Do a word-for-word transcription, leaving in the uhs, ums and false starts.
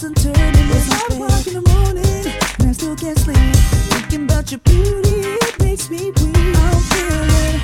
and turning. It's five o'clock in the morning and I still can't sleep, thinking about your beauty.